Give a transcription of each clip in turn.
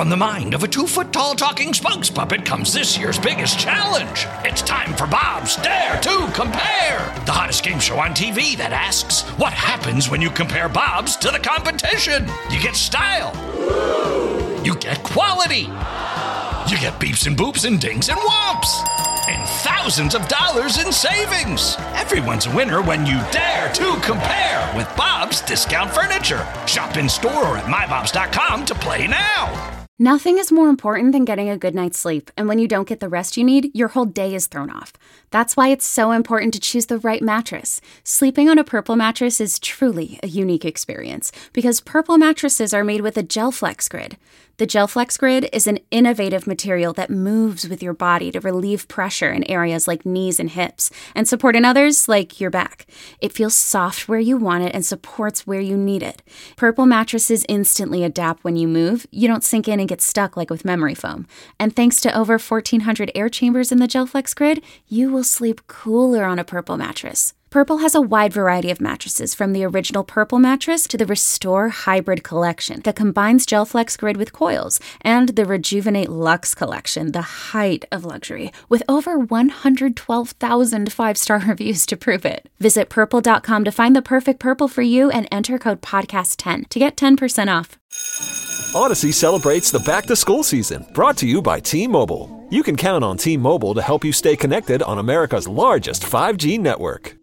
From the mind of a 2-foot-tall talking spokes puppet comes this year's biggest challenge. It's time for Bob's Dare to Compare, the hottest game show on TV that asks, what happens when you compare Bob's to the competition? You get style. You get quality. You get beeps and boops and dings and whomps. And thousands of dollars in savings. Everyone's a winner when you dare to compare with Bob's Discount Furniture. Shop in store or at mybobs.com to play now. Nothing is more important than getting a good night's sleep, and when you don't get the rest you need, your whole day is thrown off. That's why it's so important to choose the right mattress. Sleeping on a Purple mattress is truly a unique experience, because Purple mattresses are made with a GelFlex Grid. The GelFlex Grid is an innovative material that moves with your body to relieve pressure in areas like knees and hips, and support in others like your back. It feels soft where you want it and supports where you need it. Purple mattresses instantly adapt when you move. You don't sink in and get stuck like with memory foam. And thanks to over 1,400 air chambers in the GelFlex Grid, you will sleep cooler on a Purple mattress. Purple has a wide variety of mattresses, from the original Purple mattress to the Restore Hybrid collection that combines GelFlex Grid with coils, and the Rejuvenate Luxe collection, the height of luxury, with over 112,000 five-star reviews to prove it. Visit Purple.com to find the perfect Purple for you and enter code PODCAST10 to get 10% off. Odyssey celebrates the back-to-school season, brought to you by T-Mobile. You can count on T-Mobile to help you stay connected on America's largest 5G network.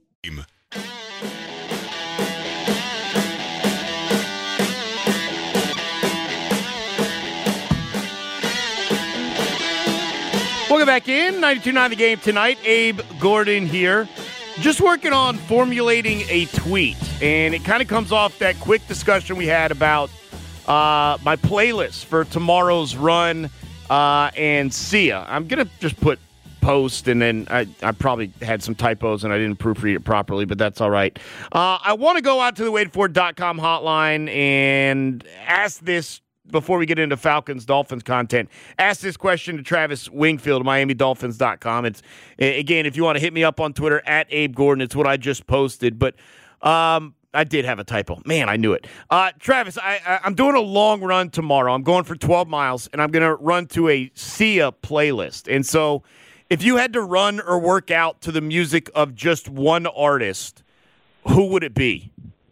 Welcome back in. 92.9 The Game tonight. Abe Gordon here. Just working on formulating a tweet, and it kind of comes off that quick discussion we had about my playlist for tomorrow's run and Sia. I'm going to just put post, and then I probably had some typos and I didn't proofread it properly, but that's all right. I want to go out to the waitfor.com hotline and ask this before we get into Falcons-Dolphins content. Ask this question to Travis Wingfield of MiamiDolphins.com. It's, again, if you want to hit me up on Twitter, at Abe Gordon, it's what I just posted. But I did have a typo. Man, I knew it. Travis, I'm doing a long run tomorrow. I'm going for 12 miles, and I'm going to run to a Sia playlist. And so if you had to run or work out to the music of just one artist, who would it be?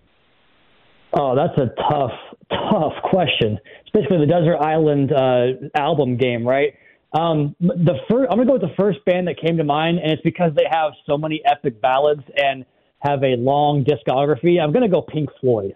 Oh, that's a tough question. It's basically the Desert Island album game, right? I'm going to go with the first band that came to mind, and it's because they have so many epic ballads and have a long discography. I'm going to go Pink Floyd.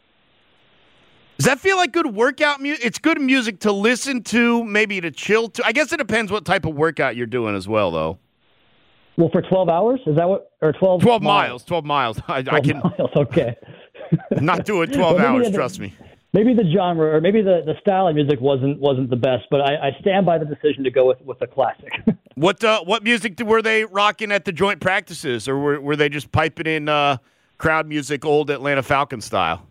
Does that feel like good workout music? It's good music to listen to, maybe to chill to. I guess it depends what type of workout you're doing as well, though. Well, for 12 hours? Is that what? Or 12 miles. 12 miles. I can. Miles, okay. Not doing 12 hours, trust me. Maybe the genre, or maybe the style of music wasn't the best, but I stand by the decision to go with a classic. What music were they rocking at the joint practices, or were they just piping in crowd music, old Atlanta Falcons style?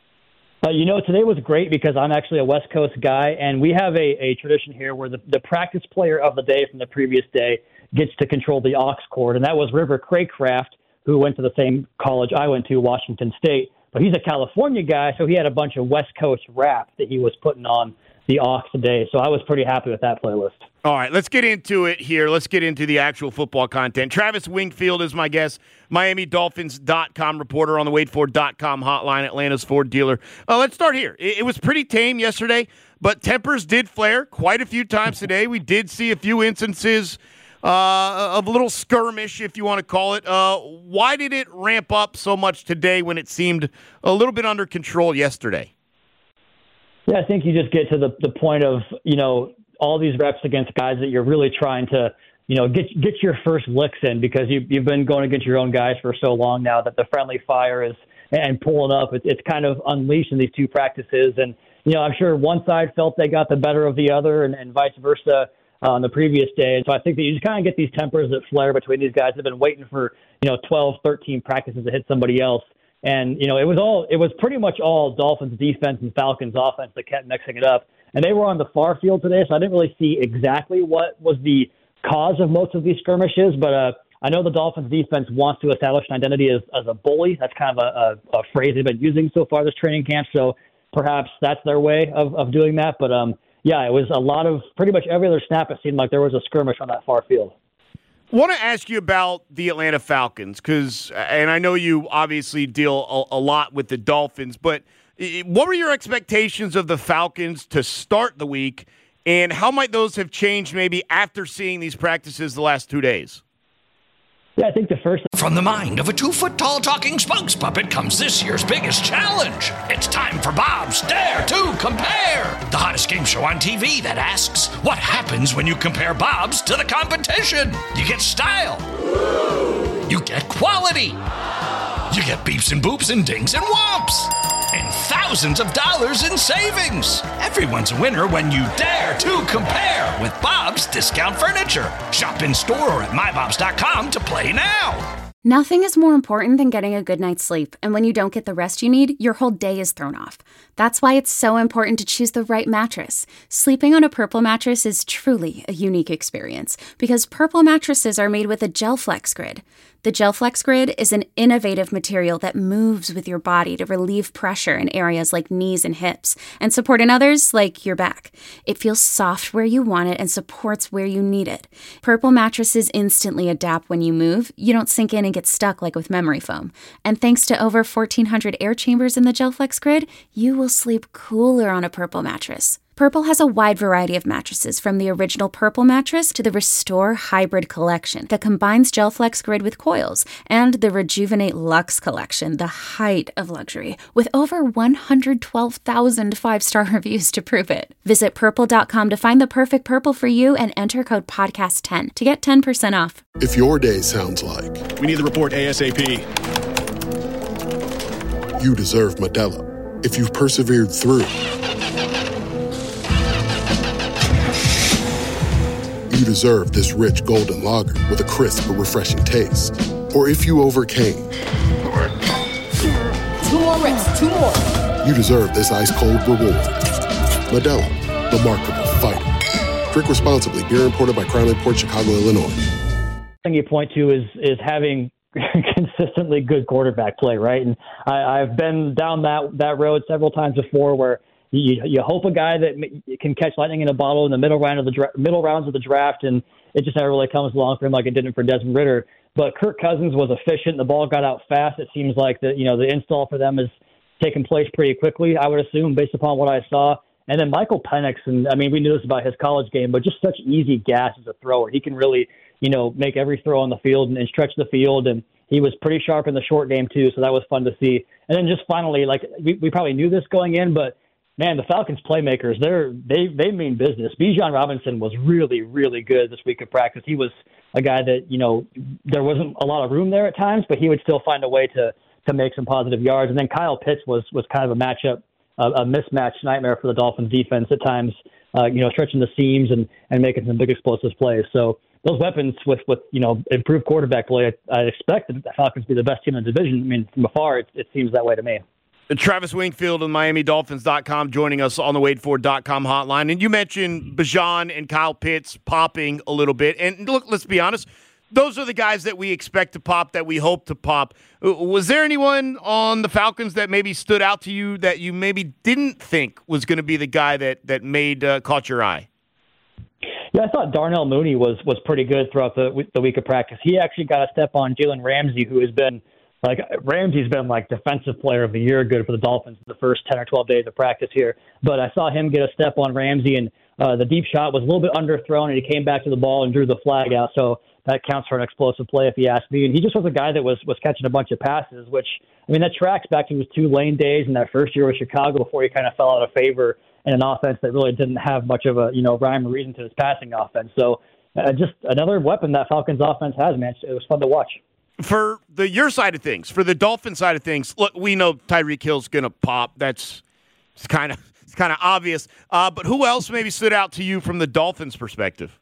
Today was great because I'm actually a West Coast guy, and we have a tradition here where the practice player of the day from the previous day gets to control the aux cord, and that was River Craycraft, who went to the same college I went to, Washington State. But he's a California guy, so he had a bunch of West Coast rap that he was putting on the aux today. So I was pretty happy with that playlist. All right, let's get into it here. Let's get into the actual football content. Travis Wingfield is my guest, MiamiDolphins.com reporter on the waitfor.com hotline, Atlanta's Ford dealer. Let's start here. It was pretty tame yesterday, but tempers did flare quite a few times today. We did see a few instances of a little skirmish, if you want to call it. Why did it ramp up so much today when it seemed a little bit under control yesterday? Yeah, I think you just get to the point of, all these reps against guys that you're really trying to, get your first licks in, because you've been going against your own guys for so long now that the friendly fire is and pulling up. It's kind of unleashed in these two practices. And, I'm sure one side felt they got the better of the other and vice versa on the previous day. And so I think that you just kind of get these tempers that flare between these guys that have been waiting for, 12, 13 practices to hit somebody else. And, it was pretty much all Dolphins defense and Falcons offense that kept mixing it up. And they were on the far field today, so I didn't really see exactly what was the cause of most of these skirmishes. But I know the Dolphins defense wants to establish an identity as a bully. That's kind of a phrase they've been using so far this training camp. So perhaps that's their way of doing that. But yeah, it was a lot of pretty much every other snap. It seemed like there was a skirmish on that far field. I want to ask you about the Atlanta Falcons and I know you obviously deal a lot with the Dolphins, but what were your expectations of the Falcons to start the week, and how might those have changed maybe after seeing these practices the last 2 days? Yeah, I think the first... From the mind of a 2-foot-tall talking spokes puppet comes this year's biggest challenge. It's time for Bob's Dare to Compare, the hottest game show on TV that asks, what happens when you compare Bob's to the competition? You get style. You get quality. You get beeps and boops and dings and whomps. And thousands of dollars in savings. Everyone's a winner when you dare to compare with Bob's Discount Furniture. Shop in store or at mybobs.com to play now. Nothing is more important than getting a good night's sleep, and when you don't get the rest you need, your whole day is thrown off. That's why it's so important to choose the right mattress. Sleeping on a Purple mattress is truly a unique experience, because Purple mattresses are made with a GelFlex Grid. The GelFlex Grid is an innovative material that moves with your body to relieve pressure in areas like knees and hips, and support in others like your back. It feels soft where you want it and supports where you need it. Purple mattresses instantly adapt when you move. You don't sink in and get stuck like with memory foam. And thanks to over 1,400 air chambers in the GelFlex Grid, you will sleep cooler on a Purple mattress. Purple has a wide variety of mattresses, from the original Purple mattress to the Restore Hybrid collection that combines GelFlex Grid with coils, and the Rejuvenate Luxe collection, the height of luxury, with over 112,000 five-star reviews to prove it. Visit Purple.com to find the perfect Purple for you and enter code PODCAST10 to get 10% off. If your day sounds like, we need the report ASAP, you deserve Modelo. If you've persevered through, you deserve this rich golden lager with a crisp but refreshing taste. Or if you overcame. 2 more reps, 2 more. You deserve this ice cold reward. Modelo, the mark of a fighter. Drink responsibly. Beer imported by Crown Port Chicago, Illinois. The thing you point to is having consistently good quarterback play, right? And I've been down that road several times before, where you hope a guy that can catch lightning in a bottle in the middle rounds of the draft, and it just never really comes along for him like it didn't for Desmond Ridder. But Kirk Cousins was efficient. The ball got out fast. It seems like the install for them has taken place pretty quickly, I would assume, based upon what I saw. And then Michael Penix, and I mean, we knew this about his college game, but just such easy gas as a thrower. He can really, make every throw on the field and stretch the field. And he was pretty sharp in the short game too, so that was fun to see. And then just finally, like we probably knew this going in, but man, the Falcons playmakers, they mean business. Bijan Robinson was really, really good this week of practice. He was a guy that, there wasn't a lot of room there at times, but he would still find a way to make some positive yards. And then Kyle Pitts was kind of a matchup, a mismatch nightmare for the Dolphins defense at times, stretching the seams and making some big explosive plays. So those weapons with improved quarterback play, I expect the Falcons to be the best team in the division. I mean, from afar, it seems that way to me. Travis Wingfield of MiamiDolphins.com joining us on the WadeFord.com hotline. And you mentioned Bijan and Kyle Pitts popping a little bit. And look, let's be honest, those are the guys that we expect to pop, that we hope to pop. Was there anyone on the Falcons that maybe stood out to you that you maybe didn't think was going to be the guy that caught your eye? Yeah, I thought Darnell Mooney was pretty good throughout the week of practice. He actually got a step on Jalen Ramsey, who has been Ramsey's been defensive player of the year good for the Dolphins the first 10 or 12 days of practice here. But I saw him get a step on Ramsey, and the deep shot was a little bit underthrown, and he came back to the ball and drew the flag out. So that counts for an explosive play if you ask me. And he just was a guy that was catching a bunch of passes, which, I mean, that tracks back to his Tulane days in that first year with Chicago before he kind of fell out of favor in an offense that really didn't have much of a, rhyme or reason to his passing offense. So just another weapon that Falcons offense has, man. It was fun to watch. For your side of things, for the Dolphin side of things, look, we know Tyreek Hill's going to pop. It's kind of obvious. But who else maybe stood out to you from the Dolphins' perspective?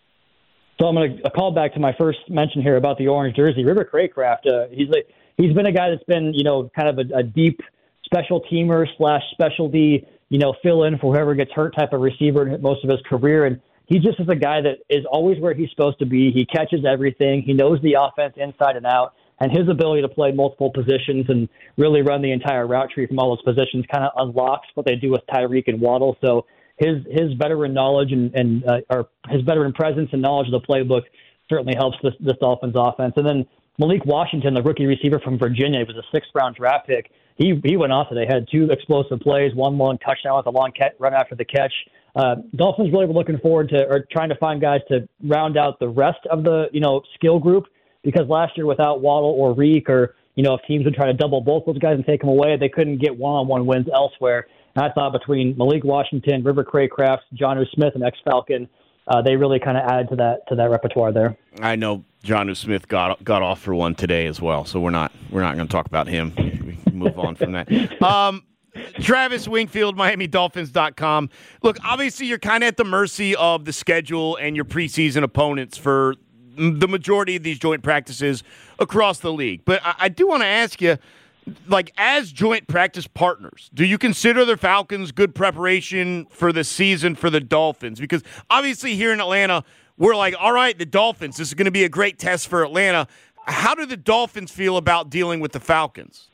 So I'm going to call back to my first mention here about the orange jersey. River Craycraft, he's been a guy that's been, kind of a deep special teamer / specialty, fill in for whoever gets hurt type of receiver most of his career. And he just is a guy that is always where he's supposed to be. He catches everything. He knows the offense inside and out. And his ability to play multiple positions and really run the entire route tree from all those positions kind of unlocks what they do with Tyreek and Waddle. So his veteran knowledge or his veteran presence and knowledge of the playbook certainly helps this Dolphins offense. And then Malik Washington, the rookie receiver from Virginia, he was a 6th-round draft pick. He went off today, had 2 explosive plays, 1 long touchdown with a long run after the catch. Dolphins really were looking forward to or trying to find guys to round out the rest of the skill group, because last year without Waddle or Reek, or if teams would try to double both those guys and take them away, they couldn't get one-on-one wins elsewhere. And I thought between Malik Washington, River Craycraft, Jonnu Smith, and ex-Falcon, they really kind of added to that repertoire there. I know Jonnu Smith got off for one today as well, so we're not going to talk about him. We can move on from that. Travis Wingfield, MiamiDolphins.com. Look, obviously you're kind of at the mercy of the schedule and your preseason opponents for the majority of these joint practices across the league. But I do want to ask you, like, as joint practice partners, do you consider the Falcons good preparation for the season for the Dolphins? Because obviously here in Atlanta, we're like, all right, the Dolphins, this is going to be a great test for Atlanta. How do the Dolphins feel about dealing with the Falcons?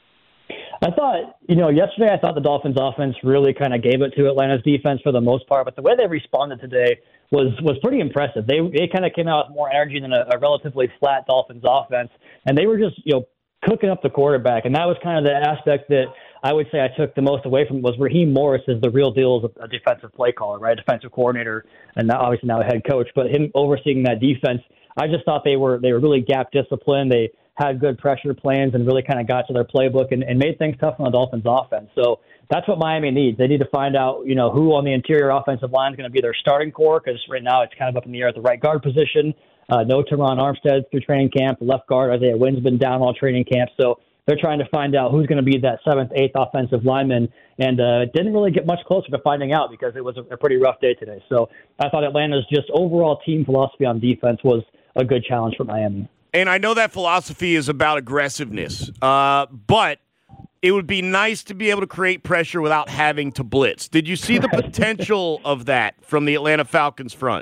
I thought, yesterday I thought the Dolphins offense really kind of gave it to Atlanta's defense for the most part, but the way they responded today was pretty impressive. They kind of came out with more energy than a relatively flat Dolphins offense, and they were just, cooking up the quarterback. And that was kind of the aspect that I would say I took the most away from, was Raheem Morris is the real deal as a defensive play caller, right? Defensive coordinator, and obviously now a head coach, but him overseeing that defense, I just thought they were really gap disciplined. They had good pressure plans and really kind of got to their playbook and made things tough on the Dolphins offense. So that's what Miami needs. They need to find out, who on the interior offensive line is going to be their starting core, because right now it's kind of up in the air at the right guard position. No Teron Armstead through training camp. Left guard Isaiah Wynn's been down all training camp. So they're trying to find out who's going to be that 7th, 8th offensive lineman, and didn't really get much closer to finding out because it was a pretty rough day today. So I thought Atlanta's just overall team philosophy on defense was a good challenge for Miami. And I know that philosophy is about aggressiveness, but it would be nice to be able to create pressure without having to blitz. Did you see the potential of that from the Atlanta Falcons front?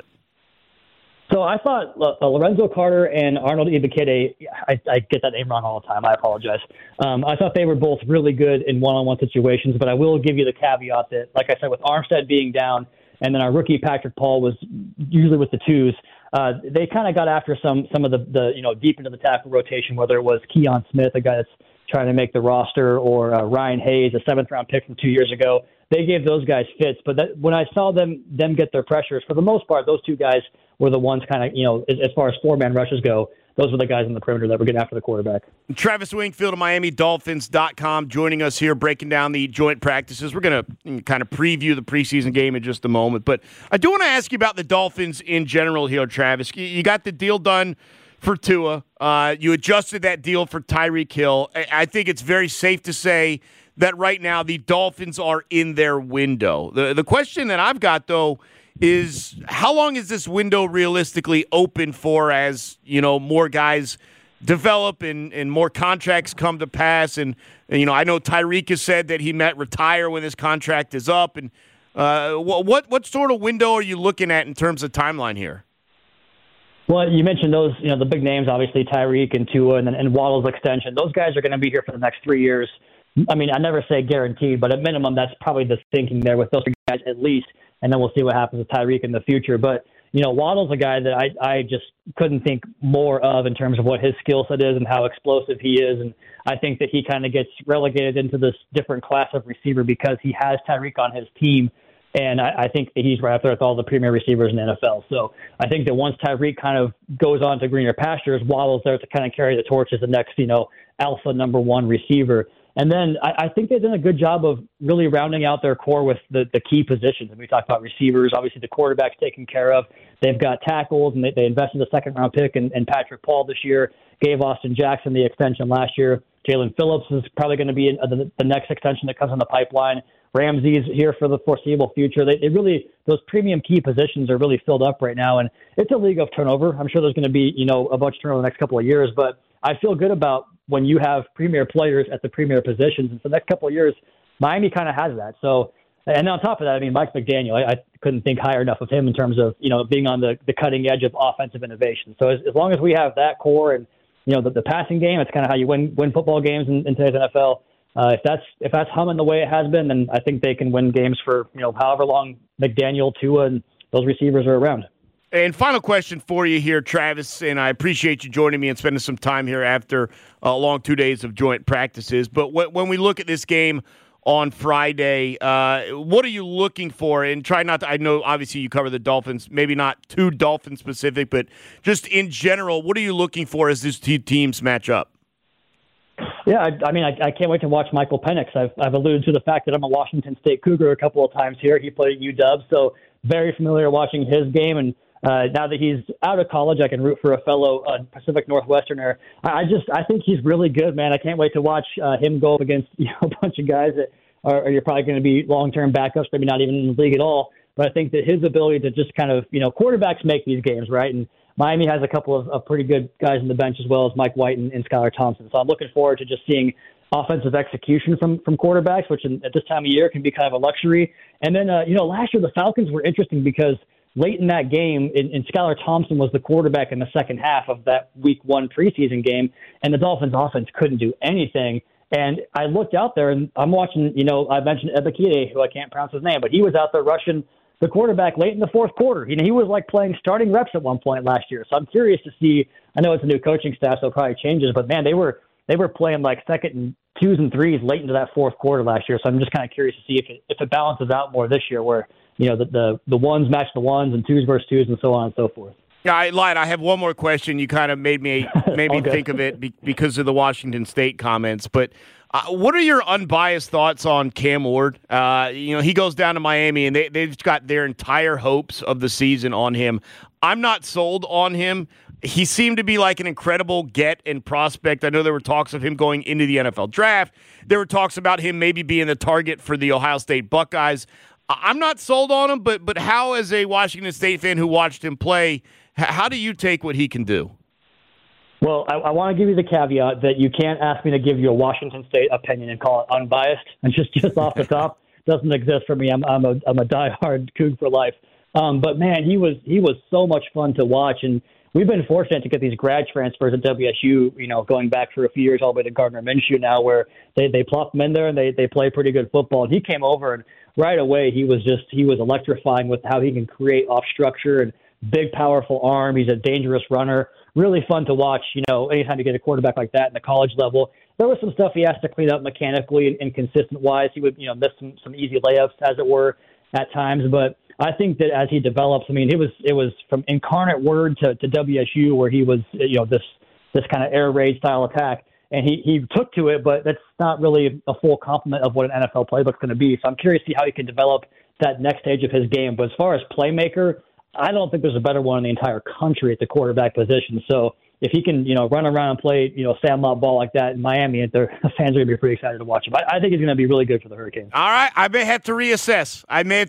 So I thought Lorenzo Carter and Arnold Ebiketie, I get that name wrong all the time. I apologize. I thought they were both really good in one-on-one situations, but I will give you the caveat that, like I said, with Armstead being down and then our rookie Patrick Paul was usually with the twos, they kind of got after some of the deep into the tackle rotation, whether it was Keon Smith, a guy that's trying to make the roster, or Ryan Hayes, a 7th-round pick from 2 years ago. They gave those guys fits, but when I saw them get their pressures, for the most part, those two guys were the ones kind of, as far as 4-man rushes go, those were the guys on the perimeter that were getting after the quarterback. Travis Wingfield of MiamiDolphins.com joining us here, breaking down the joint practices. We're going to kind of preview the preseason game in just a moment, but I do want to ask you about the Dolphins in general here, Travis. You got the deal done for Tua. You adjusted that deal for Tyreek Hill. I think it's very safe to say that right now the Dolphins are in their window. The question that I've got, though, is how long is this window realistically open for, as more guys develop and more contracts come to pass? And I know Tyreek has said that he might retire when his contract is up. And what sort of window are you looking at in terms of timeline here? Well, you mentioned those, the big names, obviously Tyreek and Tua and Waddle's extension. Those guys are going to be here for the next 3 years. I mean, I never say guaranteed, but at minimum, that's probably the thinking there with those guys at least. And then we'll see what happens with Tyreek in the future. But, Waddle's a guy that I just couldn't think more of in terms of what his skill set is and how explosive he is. And I think that he kind of gets relegated into this different class of receiver because he has Tyreek on his team. And I think that he's right up there with all the premier receivers in the NFL. So I think that once Tyreek kind of goes on to greener pastures, Waddle's there to kind of carry the torch as the next, alpha number one receiver. And then I think they've done a good job of really rounding out their core with the key positions. And we talked about receivers. Obviously, the quarterback's taken care of. They've got tackles, and they invested a 2nd-round pick in Patrick Paul this year, gave Austin Jackson the extension last year. Jalen Phillips is probably going to be the next extension that comes in the pipeline. Ramsey's here for the foreseeable future. They really, those premium key positions are really filled up right now. And it's a league of turnover. I'm sure there's going to be, a bunch of turnover the next couple of years, but I feel good about when you have premier players at the premier positions. And for the next couple of years, Miami kind of has that. So, and on top of that, I mean, Mike McDaniel, I couldn't think higher enough of him in terms of, being on the cutting edge of offensive innovation. So as long as we have that core and, the passing game, it's kind of how you win football games in today's NFL. if that's humming the way it has been, then I think they can win games for however long McDaniel, Tua, and those receivers are around. And final question for you here, Travis, and I appreciate you joining me and spending some time here after a long 2 days of joint practices. But when we look at this game on Friday, what are you looking for? And try not to – I know obviously you cover the Dolphins, maybe not too Dolphin-specific, but just in general, what are you looking for as these two teams match up? Yeah, I can't wait to watch Michael Penix. I've alluded to the fact that I'm a Washington State Cougar a couple of times here. He played at UW, so very familiar watching his game. And now that he's out of college, I can root for a fellow Pacific Northwesterner. I think he's really good, man. I can't wait to watch him go up against a bunch of guys that are probably going to be long-term backups, maybe not even in the league at all. But I think that his ability to just kind of, quarterbacks make these games, right? And Miami has a couple of pretty good guys on the bench as well as Mike White and Skylar Thompson. So I'm looking forward to just seeing offensive execution from quarterbacks, which at this time of year can be kind of a luxury. And then, last year the Falcons were interesting because late in that game, and Skylar Thompson was the quarterback in the second half of that week 1 preseason game, and the Dolphins offense couldn't do anything. And I looked out there, and I'm watching, I mentioned Ebiketie, who I can't pronounce his name, but he was out there rushing the quarterback late in the fourth quarter. He was like playing starting reps at one point last year. So I'm curious to see. I know it's a new coaching staff, so it probably changes. But man, they were playing like second and 2s and 3s late into that fourth quarter last year. So I'm just kind of curious to see if it balances out more this year, where the ones match the ones and 2s versus 2s and so on and so forth. Yeah, I lied. I have one more question. You kind of made me think of it because of the Washington State comments. But what are your unbiased thoughts on Cam Ward? He goes down to Miami, and they've got their entire hopes of the season on him. I'm not sold on him. He seemed to be like an incredible get and prospect. I know there were talks of him going into the NFL draft. There were talks about him maybe being the target for the Ohio State Buckeyes. I'm not sold on him, but how, as a Washington State fan who watched him play, how do you take what he can do? Well, I want to give you the caveat that you can't ask me to give you a Washington State opinion and call it unbiased. And just off the top, doesn't exist for me. I'm a diehard Coug for life. But man, he was so much fun to watch, and we've been fortunate to get these grad transfers at WSU. Going back for a few years all the way to Gardner Minshew now, where they plop him in there and they play pretty good football. And he came over, and right away he was electrifying with how he can create off structure and big, powerful arm. He's a dangerous runner. Really fun to watch, anytime you get a quarterback like that in the college level. There was some stuff he has to clean up mechanically and consistent-wise. He would, miss some easy layups, as it were, at times. But I think that as he develops, it was from incarnate word to WSU, where he was, this kind of air raid style attack. And he took to it, but that's not really a full complement of what an NFL playbook's going to be. So I'm curious to see how he can develop that next stage of his game. But as far as playmaker, I don't think there's a better one in the entire country at the quarterback position. So if he can, run around and play, sandlot ball like that in Miami, the fans are going to be pretty excited to watch him. I think he's going to be really good for the Hurricanes. All right. I may have to reassess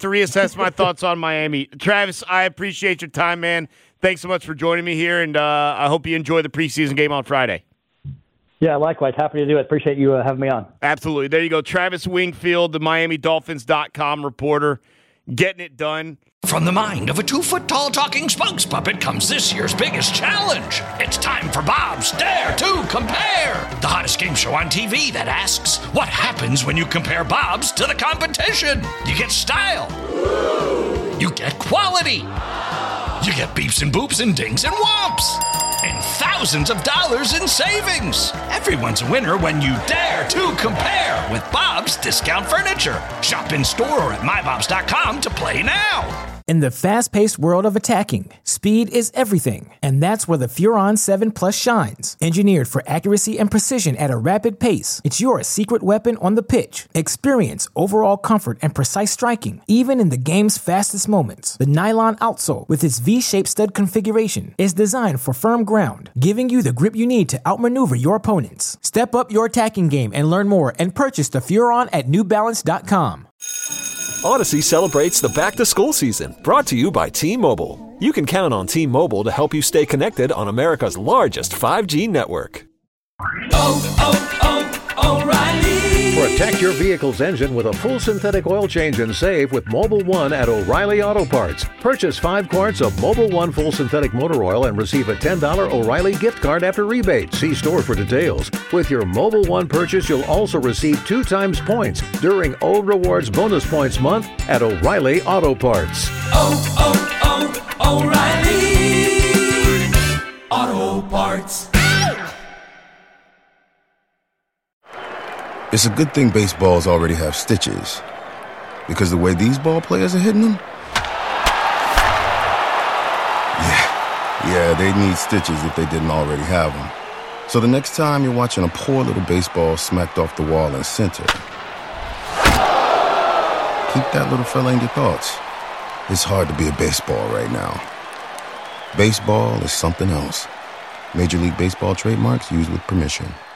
my thoughts on Miami. Travis, I appreciate your time, man. Thanks so much for joining me here, and I hope you enjoy the preseason game on Friday. Yeah, likewise. Happy to do it. Appreciate you having me on. Absolutely. There you go. Travis Wingfield, the MiamiDolphins.com reporter, getting it done. From the mind of a 2-foot-tall talking spokes puppet comes this year's biggest challenge. It's time for Bob's Dare to Compare, the hottest game show on TV that asks, what happens when you compare Bob's to the competition? You get style. You get quality. You get beeps and boops and dings and whomps. And thousands of dollars in savings. Everyone's a winner when you dare to compare with Bob's Discount Furniture. Shop in store or at mybobs.com to play now. In the fast-paced world of attacking, speed is everything, and that's where the Furon 7 Plus shines. Engineered for accuracy and precision at a rapid pace, it's your secret weapon on the pitch. Experience overall comfort and precise striking, even in the game's fastest moments. The nylon outsole, with its V-shaped stud configuration, is designed for firm ground, giving you the grip you need to outmaneuver your opponents. Step up your attacking game and learn more and purchase the Furon at newbalance.com. Odyssey celebrates the back-to-school season, brought to you by T-Mobile. You can count on T-Mobile to help you stay connected on America's largest 5G network. O'Reilly Protect your vehicle's engine with a full synthetic oil change and save with Mobil 1 at O'Reilly Auto Parts. Purchase 5 quarts of Mobil 1 full synthetic motor oil and receive a $10 O'Reilly gift card after rebate. See store for details. With your Mobil 1 purchase, you'll also receive 2 times points during O Rewards Bonus Points Month at O'Reilly Auto Parts. O'Reilly Auto Parts. It's a good thing baseballs already have stitches, because the way these ball players are hitting them, yeah, they need stitches if they didn't already have them. So the next time you're watching a poor little baseball smacked off the wall in center, keep that little fella in your thoughts. It's hard to be a baseball right now. Baseball is something else. Major League Baseball trademarks used with permission.